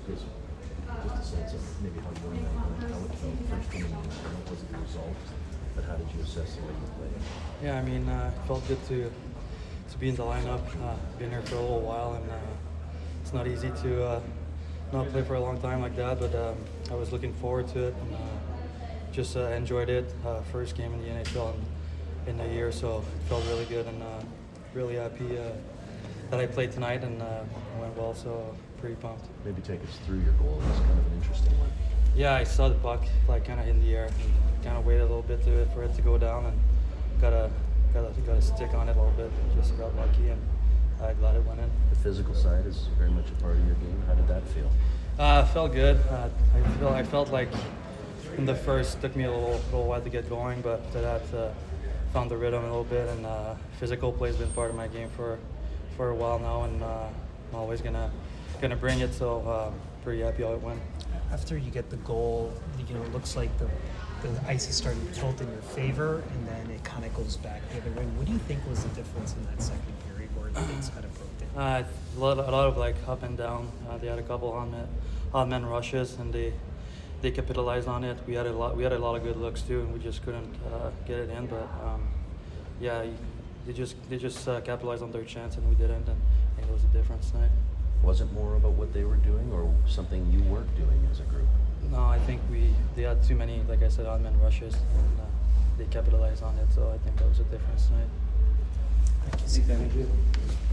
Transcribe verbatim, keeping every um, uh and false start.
Just, just a sense of maybe how you and how it felt first coming in. What was the result? But how did you assess the way you played? Yeah, I mean, uh, it felt good to to be in the lineup. Uh, been here for a little while, and uh, it's not easy to uh, not play for a long time like that. But um, I was looking forward to it, and uh, just uh, enjoyed it. Uh, first game in the N H L in, in a year, so it felt really good, and uh, really happy uh, that I played tonight and uh, went well. So pretty pumped. Maybe take us through your goal. It was kind of an interesting one. Yeah, I saw the puck like kind of in the air, and kind of waited a little bit to, for it to go down, and got a got a got a stick on it a little bit. And just got lucky, and I'm glad it went in. The physical side is very much a part of your game. How did that feel? Uh, felt good. Uh, I feel I felt like in the first took me a little little while to get going, but after that uh, found the rhythm a little bit. And uh, physical play has been part of my game for for a while now, and uh, I'm always gonna gonna bring it. So uh, pretty happy how it went. After you get the goal, you know, it looks like the the ice is starting to tilt in your favor, and then it kind of goes back the other way. What do you think was the difference in that second period where things kind of broke down? Uh, a lot, a lot of like up and down. Uh, they had a couple on man, on man rushes, and they they capitalized on it. We had a lot. We had a lot of good looks too, and we just couldn't uh, get it in. But um, yeah, they just they just uh, capitalized on their chance, and we didn't. And I think it was the difference tonight. Was it more about what they were doing, or something you weren't doing as a group? No, I think we they had too many, like I said, on man rushes, and uh, they capitalized on it. So I think that was the difference tonight. Thank you. Thank you.